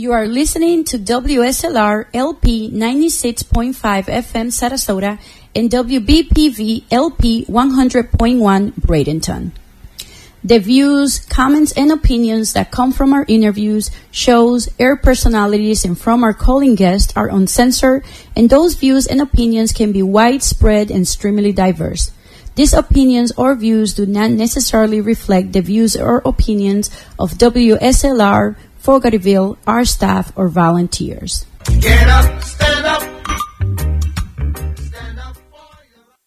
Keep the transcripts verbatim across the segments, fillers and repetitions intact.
You are listening to W S L R L P ninety-six point five F M Sarasota and W B P V L P one hundred point one Bradenton. The views, comments, and opinions that come from our interviews, shows, air personalities, and from our calling guests are uncensored, and those views and opinions can be widespread and extremely diverse. These opinions or views do not necessarily reflect the views or opinions of W S L R, Fogartyville, our staff, or volunteers. Get up, stand up. Stand up for your life.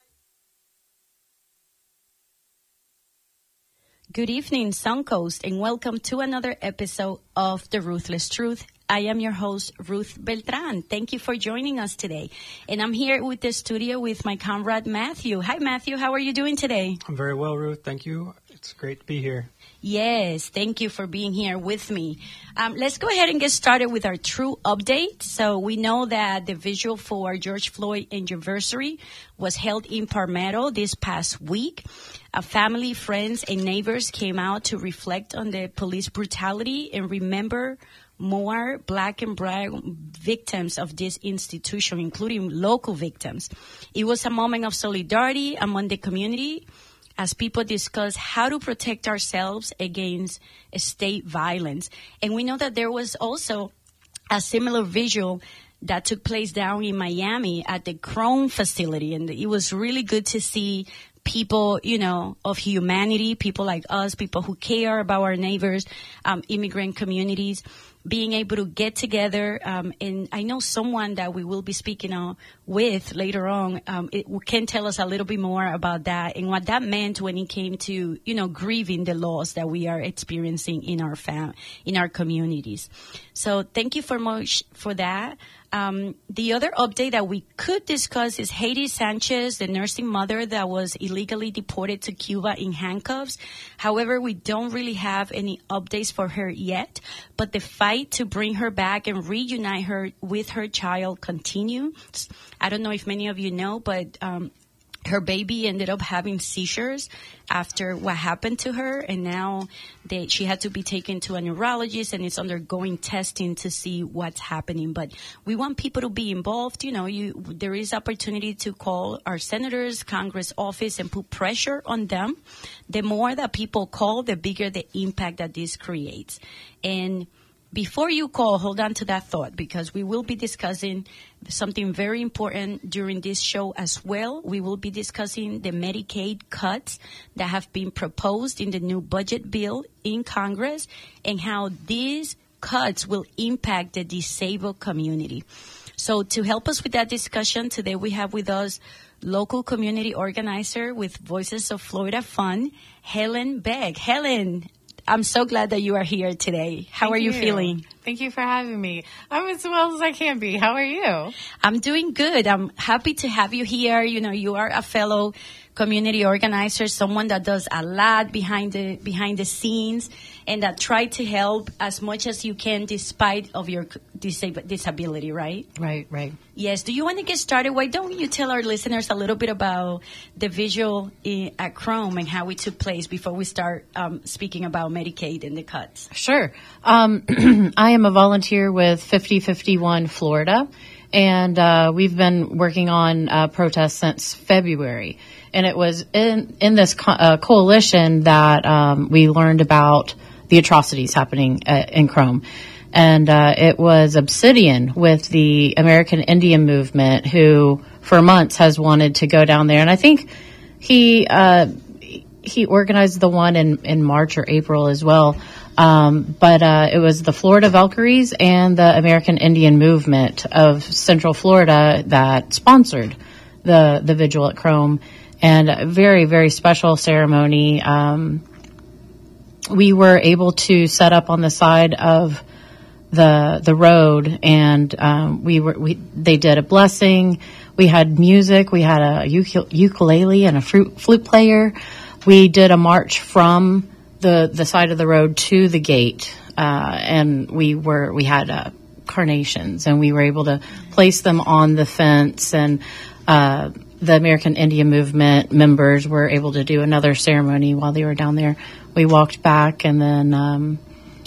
Good evening, Suncoast, and welcome to another episode of The Ruthless Truth. I am your host, Ruth Beltran. Thank you for joining us today. And I'm here with the studio with my comrade, Matthew. Hi, Matthew. How are you doing today? I'm very well, Ruth. Thank you. It's great to be here. Yes, thank you for being here with me. Um, let's go ahead and get started with our true update. So we know that the visual for George Floyd anniversary was held in Palmetto this past week. Uh, family, friends, and neighbors came out to reflect on the police brutality and remember more black and brown victims of this institution, including local victims. It was a moment of solidarity among the community as people discuss how to protect ourselves against state violence. And we know that there was also a similar visual that took place down in Miami at the Chrome facility. And it was really good to see people, you know, of humanity, people like us, people who care about our neighbors, um, immigrant communities, being able to get together. Um, and I know someone that we will be speaking on with later on um, it can tell us a little bit more about that and what that meant when it came to, you know, grieving the loss that we are experiencing in our fam- in our communities. So thank you for much for that. Um, the other update that we could discuss is Haiti Sanchez, the nursing mother that was illegally deported to Cuba in handcuffs. However, we don't really have any updates for her yet, but the fight to bring her back and reunite her with her child continues. I don't know if many of you know, but um, her baby ended up having seizures after what happened to her, and now they, she had to be taken to a neurologist and is undergoing testing to see what's happening. But we want people to be involved. You know, you, there is opportunity to call our senators, Congress office, and put pressure on them. The more that people call, the bigger the impact that this creates. And before you call, hold on to that thought, because we will be discussing something very important during this show as well. We will be discussing the Medicaid cuts that have been proposed in the new budget bill in Congress and how these cuts will impact the disabled community. So to help us with that discussion, today we have with us local community organizer with Voices of Florida Fund, Helen Beck. Helen, I'm so glad that you are here today. How Thank are you, you feeling? Thank you for having me. I'm as well as I can be. How are you? I'm doing good. I'm happy to have you here. You know, you are a fellow community organizer, someone that does a lot behind the behind the scenes and that try to help as much as you can despite of your disab- disability, right? Right, right. Yes. Do you want to get started? Why don't you tell our listeners a little bit about the visual in, at Chrome and how it took place before we start um, speaking about Medicaid and the cuts? Sure. Um, I am a volunteer with fifty fifty-one Florida, and uh, we've been working on uh, protests since February. And it was in, in this co- uh, coalition that um, we learned about the atrocities happening uh, in Chrome. And uh, it was Obsidian with the American Indian movement who for months has wanted to go down there. And I think he uh, he organized the one in, in March or April as well. Um, but uh, it was the Florida Valkyries and the American Indian movement of Central Florida that sponsored the, the vigil at Chrome. And a very, very special ceremony. Um, we were able to set up on the side of the the road, and um, we were we they did a blessing. We had music. We had a uk- ukulele and a fruit, flute player. We did a march from the the side of the road to the gate, uh, and we were we had uh, carnations, and we were able to place them on the fence and. Uh, The American Indian movement members were able to do another ceremony while they were down there. We walked back, and then um,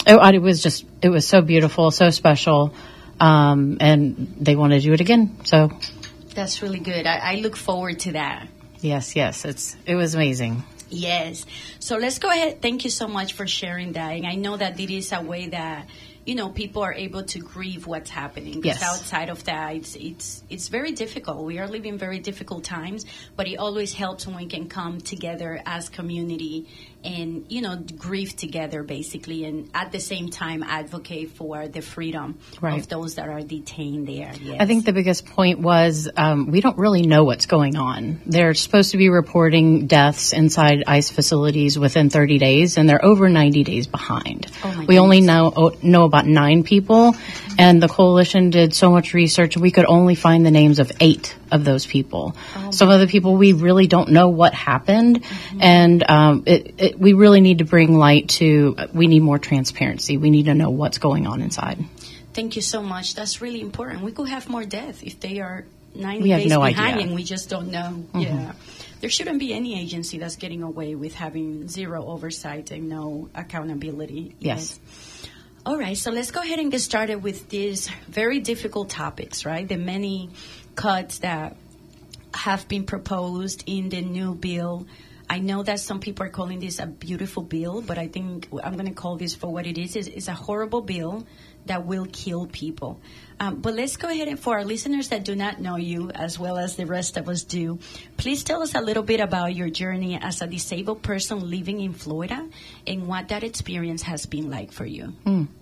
It, it was just, it was so beautiful, so special, um, and they want to do it again. So That's really good. I, I look forward to that. yes, yes, it's it was amazing. Yes. So let's go ahead. Thank you so much for sharing that. And I know that it is a way that, you know, people are able to grieve what's happening. Because Yes. outside of that, it's, it's, it's very difficult. We are living very difficult times, but it always helps when we can come together as community and, you know, grieve together, basically, and at the same time advocate for the freedom Right. of those that are detained there. Yes. I think the biggest point was um, we don't really know what's going on. They're supposed to be reporting deaths inside ICE facilities within thirty days, and they're over ninety days behind. Oh, my we only goodness. know know about nine people, and the coalition did so much research, we could only find the names of eight of those people. Oh, Some of the people we really don't know what happened, Mm-hmm. and um, it, it, we really need to bring light to. We need more transparency. We need to know what's going on inside. Thank you so much. That's really important. We could have more death if they are ninety We have days no behind idea. and we just don't know. Yeah. There shouldn't be any agency that's getting away with having zero oversight and no accountability. Yes. All right, so let's go ahead and get started with these very difficult topics, right? The many cuts that have been proposed in the new bill. I know that some people are calling this a beautiful bill, but I think I'm going to call this for what it is. It's, it's a horrible bill that will kill people. Um, but let's go ahead and for our listeners that do not know you as well as the rest of us do, please tell us a little bit about your journey as a disabled person living in Florida and what that experience has been like for you.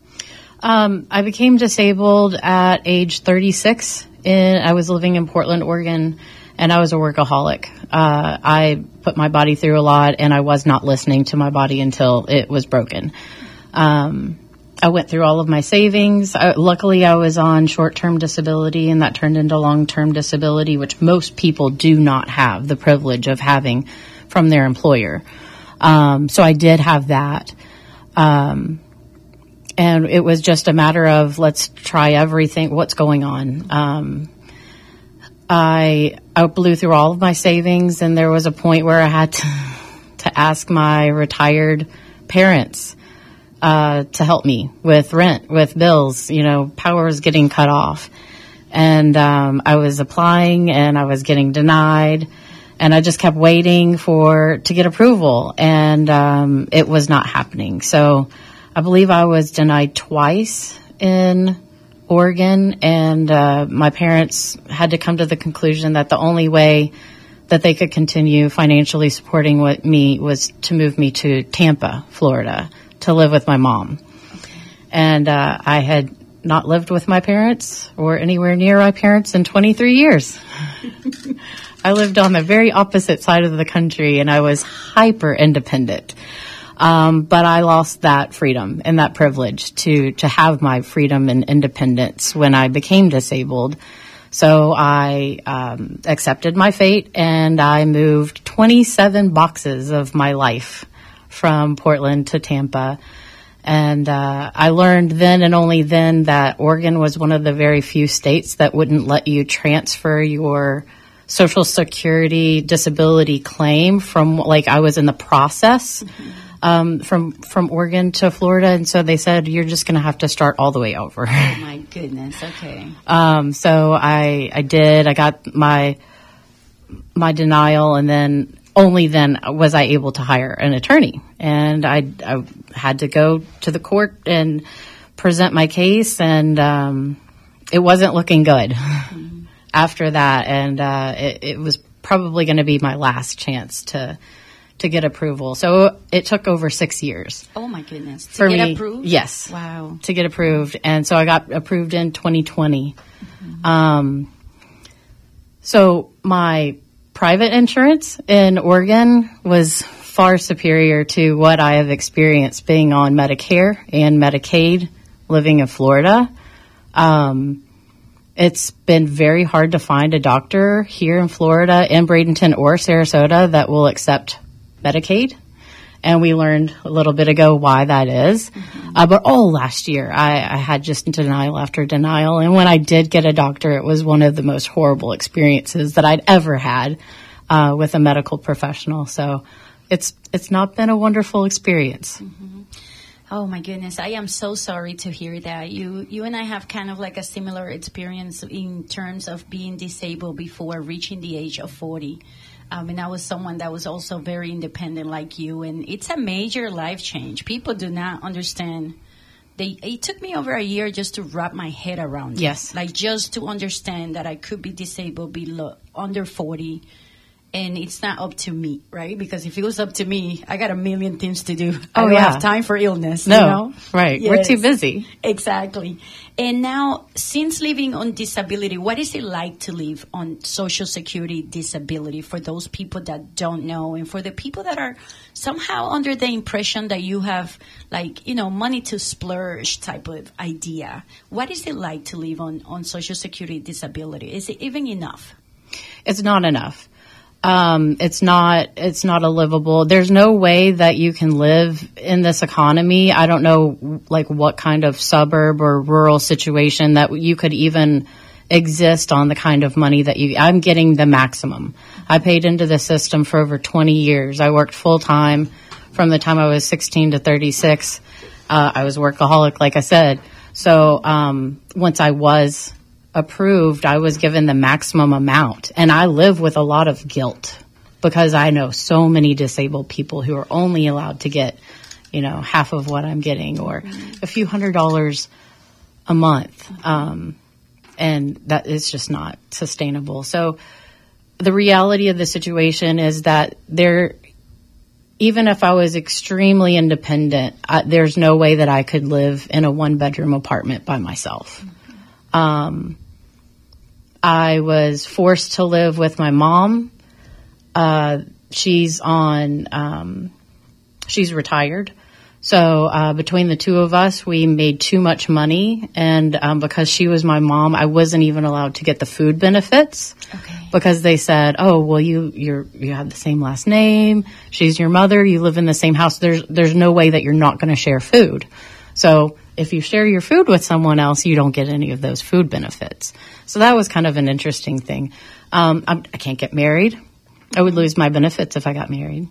Um, I became disabled at age thirty-six. In, I was living in Portland, Oregon, and I was a workaholic. Uh, I put my body through a lot, and I was not listening to my body until it was broken. Um, I went through all of my savings. I, luckily, I was on short-term disability, and that turned into long-term disability, which most people do not have the privilege of having from their employer. Um, so I did have that. Um, And it was just a matter of let's try everything. What's going on? Um, I I blew through all of my savings, and there was a point where I had to, to ask my retired parents uh, to help me with rent, with bills. You know, power was getting cut off, and um, I was applying, and I was getting denied, and I just kept waiting for to get approval, and um, it was not happening. So I believe I was denied twice in Oregon, and uh, my parents had to come to the conclusion that the only way that they could continue financially supporting what me was to move me to Tampa, Florida, to live with my mom. And uh, I had not lived with my parents or anywhere near my parents in twenty-three years. I lived on the very opposite side of the country, and I was hyper independent. Um, but I lost that freedom and that privilege to, to have my freedom and independence when I became disabled. So I um, accepted my fate, and I moved twenty-seven boxes of my life from Portland to Tampa. And uh, I learned then and only then that Oregon was one of the very few states that wouldn't let you transfer your Social Security disability claim from, like, I was in the process. Mm-hmm. Um, from, from Oregon to Florida. And so they said, you're just going to have to start all the way over. Oh, my goodness. Okay. um, so I, I did, I got my, my denial, and then only then was I able to hire an attorney. And I, I had to go to the court and present my case, and, um, it wasn't looking good mm-hmm. after that. And, uh, it, it was probably going to be my last chance to, to get approval. So it took over six years. Oh, my goodness. To for get me, approved? Yes. Wow. To get approved. And so I got approved in twenty twenty. Mm-hmm. Um, so my private insurance in Oregon was far superior to what I have experienced being on Medicare and Medicaid living in Florida. Um, It's been very hard to find a doctor here in Florida, in Bradenton or Sarasota, that will accept Medicaid. And we learned a little bit ago why that is. Mm-hmm. Uh, but all last year, I, I had just denial after denial. And when I did get a doctor, it was one of the most horrible experiences that I'd ever had uh, with a medical professional. So it's it's not been a wonderful experience. Mm-hmm. Oh my goodness, I am so sorry to hear that. You you and I have kind of like a similar experience in terms of being disabled before reaching the age of forty. Um, and I was someone that was also very independent like you, and it's a major life change. People do not understand. They, it took me over a year just to wrap my head around it. Yes. Like just to understand that I could be disabled below, under forty. And it's not up to me, right? Because if it was up to me, I got a million things to do. I Oh, don't yeah. have time for illness. No, you know? right. We're Yes. too busy. Exactly. And now, since living on disability, what is it like to live on Social Security disability for those people that don't know, and for the people that are somehow under the impression that you have, like, you know, money to splurge type of idea? What is it like to live on, on Social Security disability? Is it even enough? It's not enough. Um, it's not, it's not a livable, there's no way that you can live in this economy. I don't know, like, what kind of suburb or rural situation that you could even exist on the kind of money that you, I'm getting the maximum. I paid into the system for over twenty years. I worked full time from the time I was sixteen to thirty-six. Uh, I was workaholic, like I said. So, um, once I was approved, I was given the maximum amount, and I live with a lot of guilt because I know so many disabled people who are only allowed to get, you know, half of what I'm getting, or a few hundred dollars a month. Um, and that is just not sustainable. So the reality of the situation is that there, even if I was extremely independent, I, there's no way that I could live in a one bedroom apartment by myself. Um, I was forced to live with my mom. Uh, she's on, um, she's retired. So, uh, between the two of us, we made too much money. And, um, because she was my mom, I wasn't even allowed to get the food benefits. Okay. Because they said, oh, well, you, you're, you have the same last name. She's your mother. You live in the same house. There's, there's no way that you're not going to share food. So if you share your food with someone else, you don't get any of those food benefits. So that was kind of an interesting thing. Um, I'm, I can't get married. I would lose my benefits if I got married.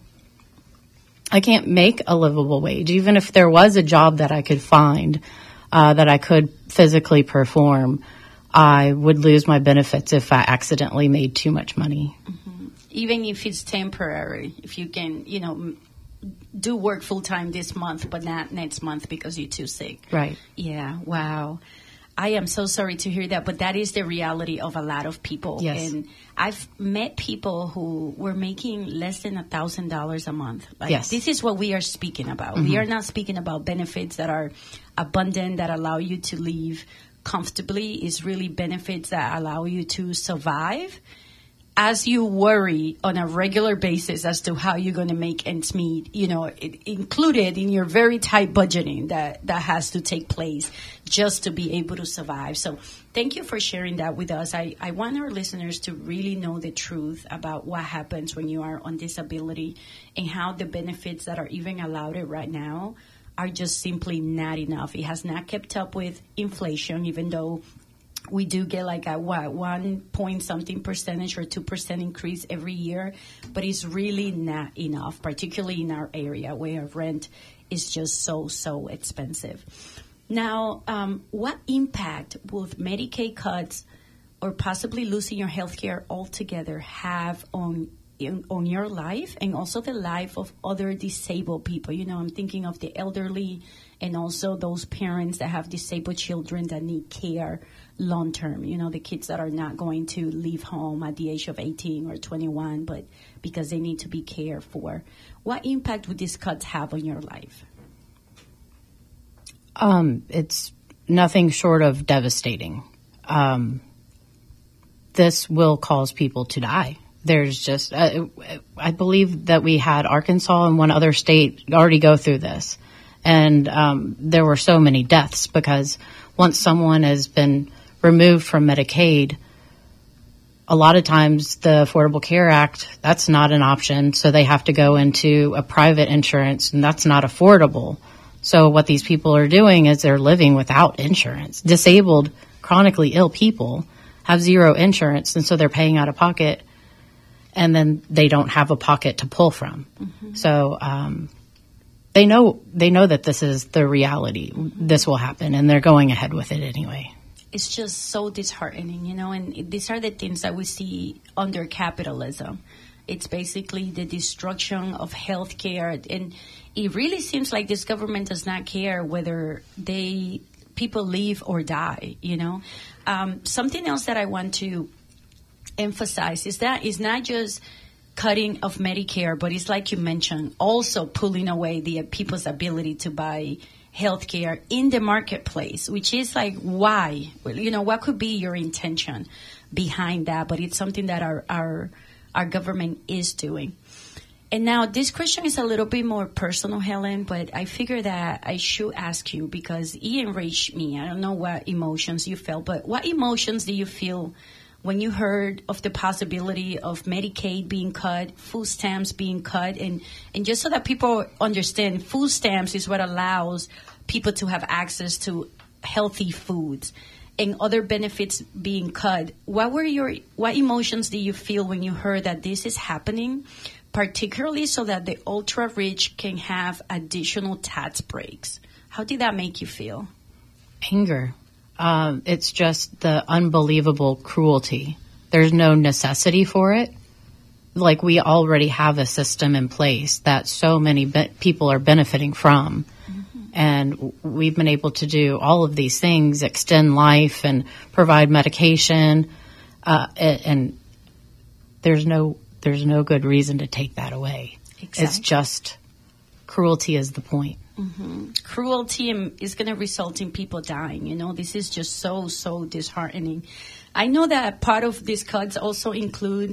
I can't make a livable wage. Even if there was a job that I could find, uh, that I could physically perform, I would lose my benefits if I accidentally made too much money. Mm-hmm. Even if it's temporary, if you can, you know, do work full time this month, but not next month because you're too sick. Right. Yeah. Wow. I am so sorry to hear that, but that is the reality of a lot of people. Yes. And I've met people who were making less than a thousand dollars a month. Like, yes. This is what we are speaking about. Mm-hmm. We are not speaking about benefits that are abundant, that allow you to live comfortably. It's really benefits that allow you to survive as you worry on a regular basis as to how you're going to make ends meet, you know, it, included in your very tight budgeting that, that has to take place just to be able to survive. So thank you for sharing that with us. I, I want our listeners to really know the truth about what happens when you are on disability and how the benefits that are even allowed right now are just simply not enough. It has not kept up with inflation, even though we do get like a what one point something percentage or two percent increase every year, but it's really not enough, particularly in our area where rent is just so so expensive. Now, um, what impact would Medicaid cuts or possibly losing your health care altogether have on in, on your life and also the life of other disabled people? You know, I'm thinking of the elderly and also those parents that have disabled children that need care long term, you know, the kids that are not going to leave home at the age of eighteen or twenty-one, but because they need to be cared for. What impact would these cuts have on your life? Um, it's nothing short of devastating. Um, this will cause people to die. There's just, uh, I believe that we had Arkansas and one other state already go through this. And um, there were so many deaths because once someone has been removed from Medicaid, a lot of times the Affordable Care Act, that's not an option. So they have to go into a private insurance, and that's not affordable. So what these people are doing is they're living without insurance. Disabled, chronically ill people have zero insurance, and so they're paying out of pocket, and then they don't have a pocket to pull from. Mm-hmm. So um, they know they know that this is the reality. This will happen, and they're going ahead with it anyway. It's just so disheartening, you know, and these are the things that we see under capitalism. It's basically the destruction of healthcare, and it really seems like this government does not care whether they people live or die, you know. Um, something else that I want to emphasize is that it's not just cutting of Medicare, but it's like you mentioned, also pulling away the people's ability to buy healthcare in the marketplace, which is like, why? You know, what could be your intention behind that? But it's something that our our, our government is doing. And now this question is a little bit more personal, Helen, but I figure that I should ask you because it enraged me. I don't know what emotions you felt, but what emotions do you feel when you heard of the possibility of Medicaid being cut, food stamps being cut, and, and just so that people understand, food stamps is what allows people to have access to healthy foods and other benefits being cut. What were your, what emotions did you feel when you heard that this is happening, particularly so that the ultra rich can have additional tax breaks? How did that make you feel? Anger. Um, it's just the unbelievable cruelty. There's no necessity for it. Like, we already have a system in place that so many be- people are benefiting from. Mm-hmm. And we've been able to do all of these things, extend life and provide medication. Uh, and, and there's no, there's no good reason to take that away. Exactly. It's just cruelty is the point. Mm-hmm. Cruelty is going to result in people dying. You know, this is just so, so disheartening. I know that part of these cuts also include,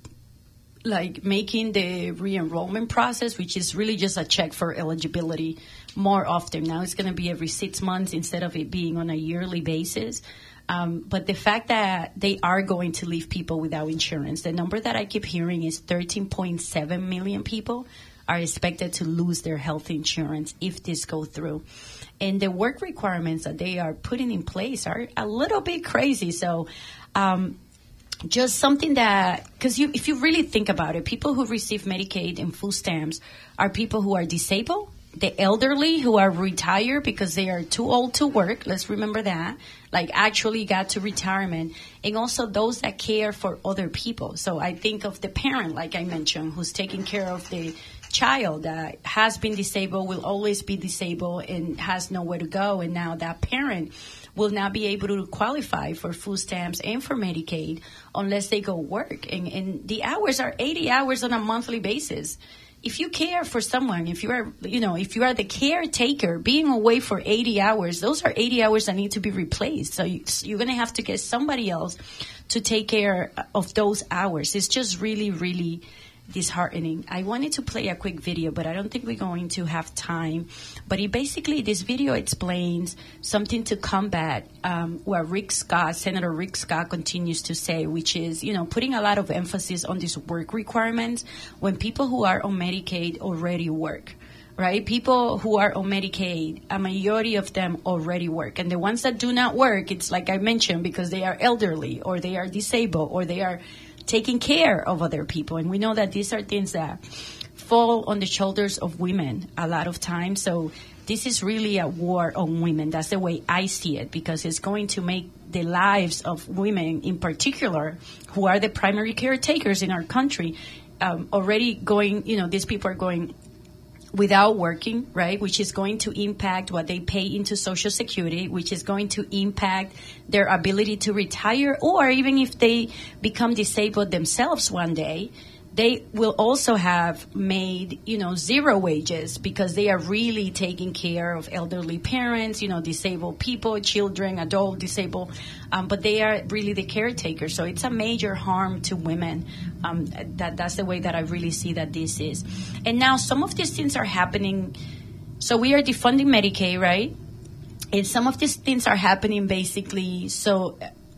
like, making the re-enrollment process, which is really just a check for eligibility, more often. Now it's going to be every six months instead of it being on a yearly basis. Um, but the fact that they are going to leave people without insurance, the number that I keep hearing is thirteen point seven million people are expected to lose their health insurance if this goes through. And the work requirements that they are putting in place are a little bit crazy. So um, just something that, because you, if you really think about it, people who receive Medicaid and food stamps are people who are disabled, the elderly who are retired because they are too old to work. Let's remember that. Like, actually got to retirement. And also those that care for other people. So I think of the parent, like I mentioned, who's taking care of the child that has been disabled, will always be disabled, and has nowhere to go. And now that parent will not be able to qualify for food stamps and for Medicaid unless they go work. And, and the hours are eighty hours on a monthly basis. If you care for someone, if you are, you know, if you are the caretaker, being away for eighty hours, those are eighty hours that need to be replaced. So you, you're going to have to get somebody else to take care of those hours. It's just really, really disheartening. I wanted to play a quick video, but I don't think we're going to have time. But it basically, this video explains something to combat um, what Rick Scott, Senator Rick Scott, continues to say, which is, you know, putting a lot of emphasis on these work requirements when people who are on Medicaid already work. Right? People who are on Medicaid, a majority of them already work. And the ones that do not work, it's like I mentioned, because they are elderly or they are disabled or they are taking care of other people. And we know that these are things that fall on the shoulders of women a lot of times. So this is really a war on women. That's the way I see it, because it's going to make the lives of women in particular, who are the primary caretakers in our country, um, already going, you know, these people are going without working, right, which is going to impact what they pay into Social Security, which is going to impact their ability to retire, or even if they become disabled themselves one day, they will also have made, you know, zero wages because they are really taking care of elderly parents, you know, disabled people, children, adult disabled, um, but they are really the caretakers. So it's a major harm to women. Um, that that's the way that I really see that this is. And now some of these things are happening. So we are defunding Medicaid, right? And some of these things are happening basically so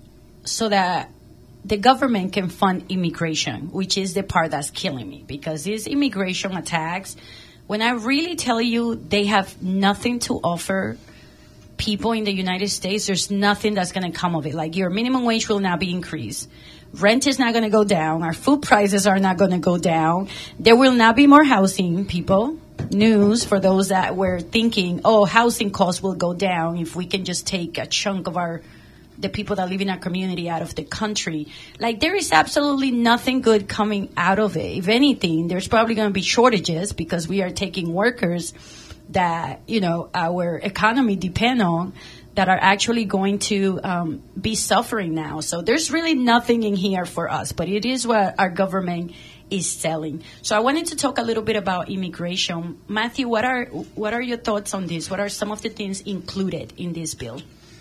so that the government can fund immigration, which is the part that's killing me, because these immigration attacks, when I really tell you they have nothing to offer people in the United States, there's nothing that's going to come of it. Like, your minimum wage will not be increased. Rent is not going to go down. Our food prices are not going to go down. There will not be more housing, people. news for those that were thinking, oh, housing costs will go down if we can just take a chunk of our the people that live in our community out of the country. Like, there is absolutely nothing good coming out of it. If anything, there's probably going to be shortages because we are taking workers that, you know, our economy depend on that are actually going to um, be suffering now. So there's really nothing in here for us, but it is what our government is selling. So I wanted to talk a little bit about immigration. Matthew, what are what are your thoughts on this? What are some of the things included in this bill?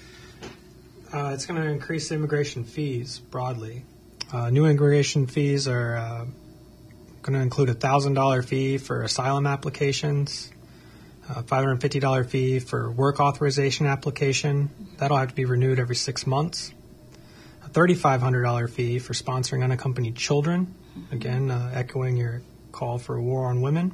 Uh, it's going to increase immigration fees broadly. Uh, new immigration fees are uh, going to include a one thousand dollars fee for asylum applications, a five hundred fifty dollars fee for work authorization application. That'll have to be renewed every six months. A three thousand five hundred dollars fee for sponsoring unaccompanied children, again, uh, echoing your call for a war on women.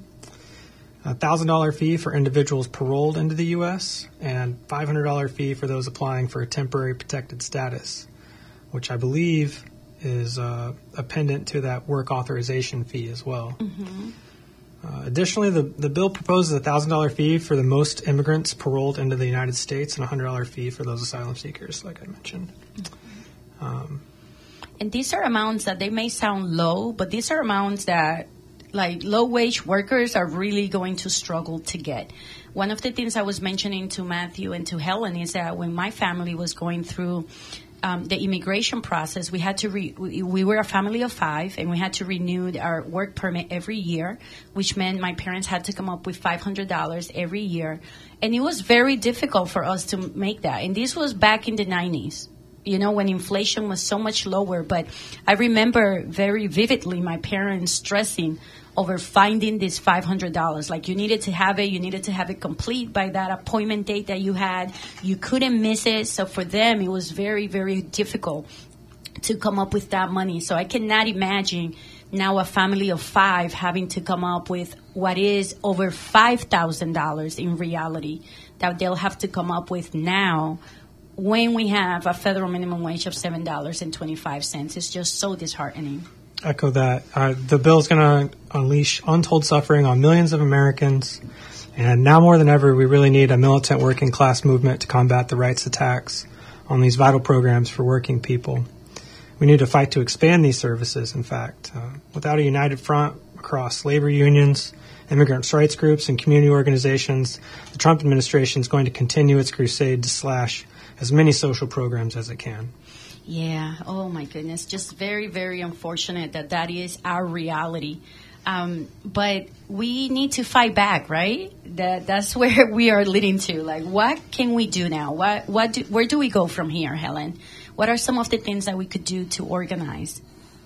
A one thousand dollars fee for individuals paroled into the U S, and five hundred dollars fee for those applying for a temporary protected status, which I believe is uh, a pendant to that work authorization fee as well. Mm-hmm. Uh, additionally, the, the bill proposes a one thousand dollars fee for the most immigrants paroled into the United States and a one hundred dollars fee for those asylum seekers, like I mentioned. Mm-hmm. Um, and these are amounts that they may sound low, but these are amounts that like low-wage workers are really going to struggle to get. One of the things I was mentioning to Matthew and to Helen is that when my family was going through um, the immigration process, we had to re- we, we were a family of five, and we had to renew our work permit every year, which meant my parents had to come up with five hundred dollars every year. And it was very difficult for us to make that. And this was back in the nineties. You know, when inflation was so much lower. But I remember very vividly my parents stressing over finding this five hundred dollars. Like, you needed to have it. You needed to have it complete by that appointment date that you had. You couldn't miss it. So for them, it was very, very difficult to come up with that money. So I cannot imagine now a family of five having to come up with what is over five thousand dollars in reality that they'll have to come up with now, when we have a federal minimum wage of seven dollars and twenty-five cents. It's just so disheartening. Echo that. Uh, the bill is going to unleash untold suffering on millions of Americans. And now more than ever, we really need a militant working class movement to combat the rights attacks on these vital programs for working people. We need to fight to expand these services, in fact. Uh, without a united front across labor unions, immigrant rights groups, and community organizations, the Trump administration is going to continue its crusade to slash as many social programs as it can. Yeah. Oh, my goodness. Just very, very unfortunate that that is our reality. Um, but we need to fight back, right? That That's where we are leading to. Like, what can we do now? What, what do, where do we go from here, Helen? What are some of the things that we could do to organize?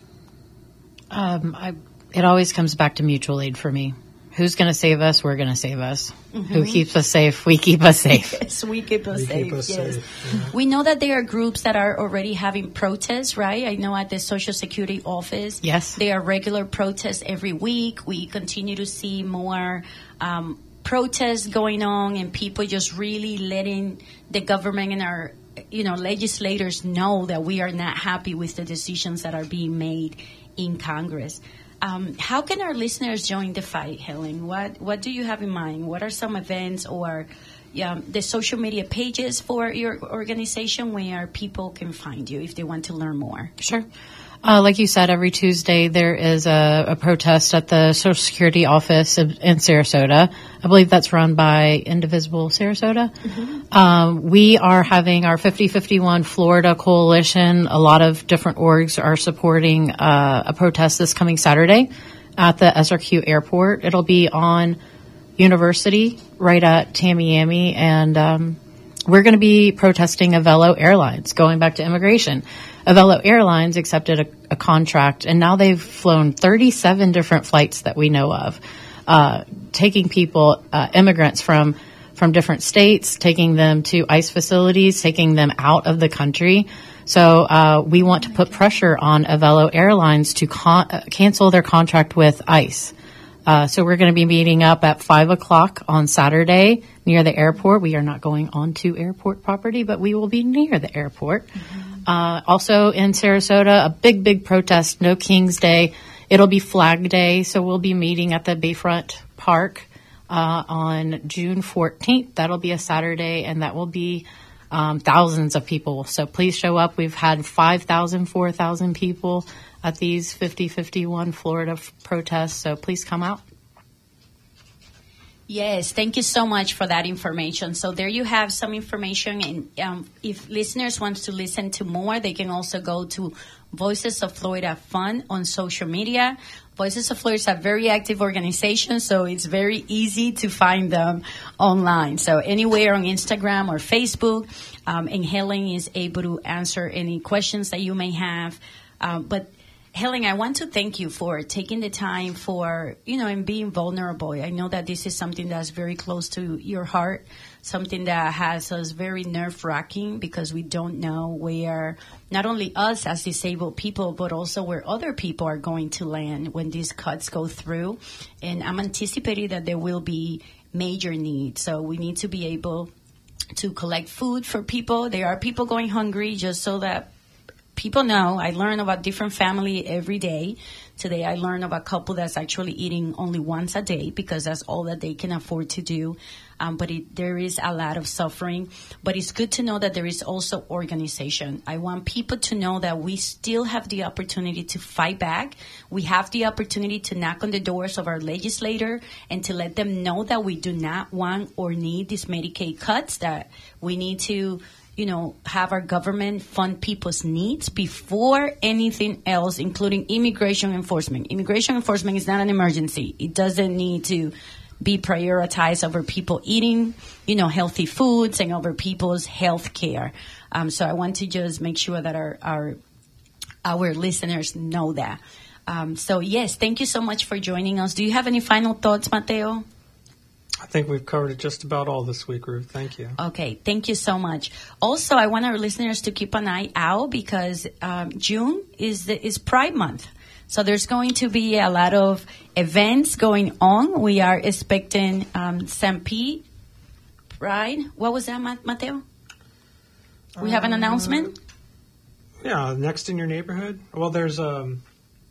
Um, I, it always comes back to mutual aid for me. Who's going to save us? We're going to save us. Mm-hmm. Who keeps us safe? We keep us safe. Yes, we keep us we safe. Keep us yes. safe. Yeah. We know that there are groups that are already having protests, right? I know at the Social Security office, yes, there are regular protests every week. We continue to see more um, protests going on, and people just really letting the government and our, you know, legislators know that we are not happy with the decisions that are being made in Congress. Um, how can our listeners join the fight, Helen? What what do you have in mind? What are some events or yeah, the social media pages for your organization where people can find you if they want to learn more? Sure. Uh, like you said, every Tuesday there is a, a protest at the Social Security office in, in Sarasota. I believe that's run by Indivisible Sarasota. Mm-hmm. Um, we are having our fifty fifty-one Florida Coalition. A lot of different orgs are supporting uh, a protest this coming Saturday at the S R Q airport. It'll be on University right at Tamiami, and um, we're going to be protesting Avelo Airlines, going back to immigration. Avelo Airlines accepted a, a contract, and now they've flown thirty-seven different flights that we know of, uh, taking people, uh, immigrants from from different states, taking them to ICE facilities, taking them out of the country. So uh, we want to put pressure on Avelo Airlines to con- uh, cancel their contract with ICE. Uh, so we're going to be meeting up at five o'clock on Saturday near the airport. We are not going onto airport property, but we will be near the airport. Mm-hmm. Uh, also in Sarasota, a big, big protest, No King's Day. It'll be Flag Day, so we'll be meeting at the Bayfront Park uh, on June fourteenth. That'll be a Saturday, and that will be um, thousands of people. So please show up. We've had five thousand, four thousand people at these fifty fifty-one Florida f- protests. So please come out. Yes, thank you so much for that information. So there you have some information, and um, if listeners want to listen to more, they can also go to Voices of Florida Fund on social media. Voices of Florida is a very active organization, so it's very easy to find them online. So anywhere on Instagram or Facebook, um, and Helen is able to answer any questions that you may have. Um, but Helen, I want to thank you for taking the time for, you know, and being vulnerable. I know that this is something that's very close to your heart, something that has us very nerve-wracking because we don't know where, not only us as disabled people, but also where other people are going to land when these cuts go through. And I'm anticipating that there will be major needs. So we need to be able to collect food for people. There are people going hungry, just so that people know. I learn about different family every day. Today I learned about a couple that's actually eating only once a day because that's all that they can afford to do. Um, but it, there is a lot of suffering. But it's good to know that there is also organization. I want people to know that we still have the opportunity to fight back. We have the opportunity to knock on the doors of our legislator and to let them know that we do not want or need these Medicaid cuts, that we need to, you know, have our government fund people's needs before anything else, including immigration enforcement. Immigration enforcement is not an emergency. It doesn't need to be prioritized over people eating, you know, healthy foods and over people's health care. Um, so I want to just make sure that our our, our listeners know that. Um, so, yes, thank you so much for joining us. Do you have any final thoughts, Mateo? I think we've covered just about all this week, Ruth. Thank you. Okay, thank you so much. Also, I want our listeners to keep an eye out because um, June is the, is Pride Month. So there's going to be a lot of events going on. We are expecting um, Saint Pete Pride. What was that, Mateo? We have an announcement? Uh, yeah, next in your neighborhood. Well, there's, um,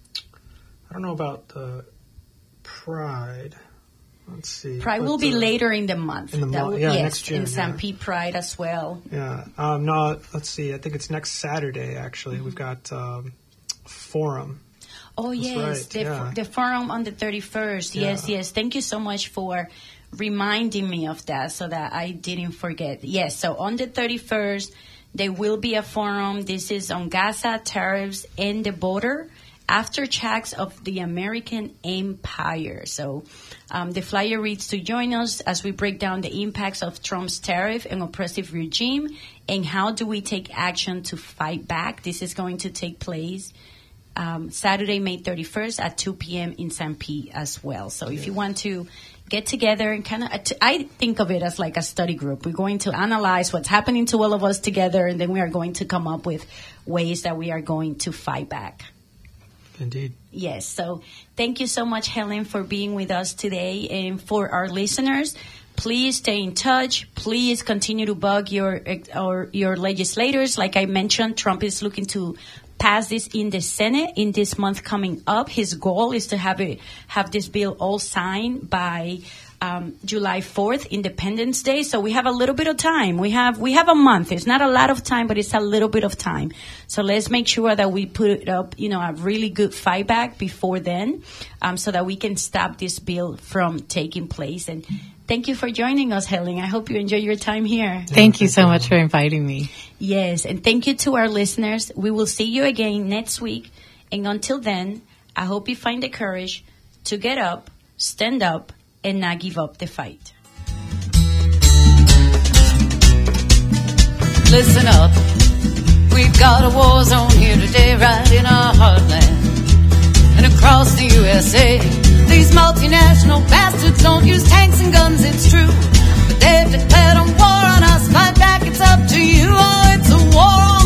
I don't know about the Pride. Let's see. Pride will be uh, later in the month. In the month, yeah, yes, next June. In Saint Yeah. Pete Pride as well. Yeah. Um, no, let's see. I think it's next Saturday, actually. Mm-hmm. We've got um, Forum. Oh, That's yes. right, The, yeah. the Forum on the thirty-first. Yeah. Yes, yes. Thank you so much for reminding me of that so that I didn't forget. Yes, so on the thirty-first, there will be a forum. This is on Gaza, tariffs, and the border. Aftershocks of the American empire. So um, the flyer reads to join us as we break down the impacts of Trump's tariff and oppressive regime and how do we take action to fight back. This is going to take place um, Saturday, May thirty-first at two p.m. in Saint Pete as well. So if you want to get together and kind of, I think of it as like a study group. We're going to analyze what's happening to all of us together, and then we are going to come up with ways that we are going to fight back. Indeed. Yes. So thank you so much, Helen, for being with us today. And for our listeners, please stay in touch. Please continue to bug your or your legislators. Like I mentioned, Trump is looking to pass this in the Senate in this month coming up. His goal is to have it have this bill all signed by Um, July fourth, Independence Day. So we have a little bit of time. We have we have a month. It's not a lot of time, but it's a little bit of time. So let's make sure that we put up, you know, a really good fight back before then, um, so that we can stop this bill from taking place. And thank you for joining us, Helen. I hope you enjoy your time here. Thank you so much for inviting me. Yes, and thank you to our listeners. We will see you again next week. And until then, I hope you find the courage to get up, stand up, and not give up the fight. Listen up, we've got a war zone here today, right in our heartland. And across the U S A, these multinational bastards don't use tanks and guns, it's true. But they've declared a war on us, fight back, it's up to you. Oh, it's a war on